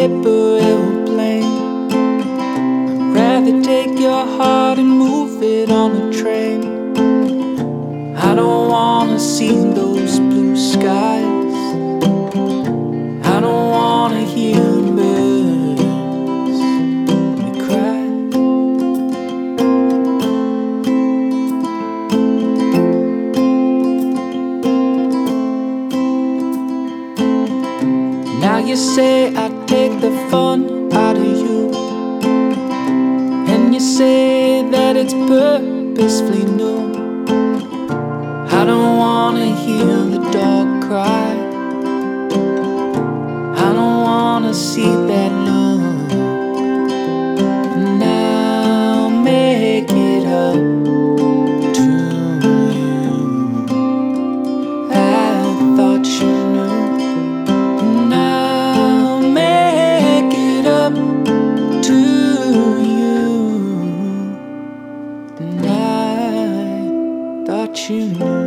paper airplane. I'd rather take your heart and move it on a train. I don't wanna see those blue skies. I don't wanna hear birds cry. Now you say I take the fun out of you, and you say that it's purposefully new. I don't wanna hear the dog cry. I don't wanna see that look. And I'll make it up to you. I thought you knew. And I'll make it up to you. And I thought you knew.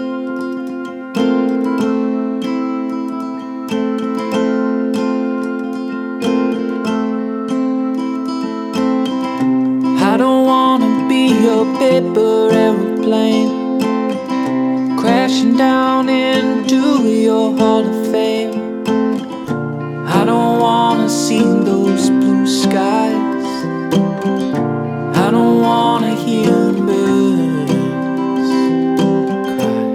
I don't wanna be your paper airplane, crashing down into your Hall of Fame. I don't wanna see those blue skies. I don't wanna hear birds cry.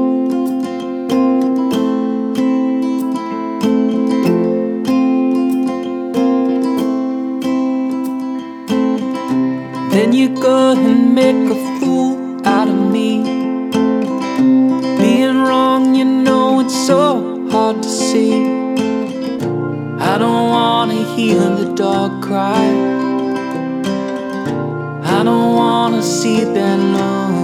Then you go and make a fool out of me. Being wrong, you know it's so hard to see. I don't wanna hear the dog cry. I don't wanna see that love.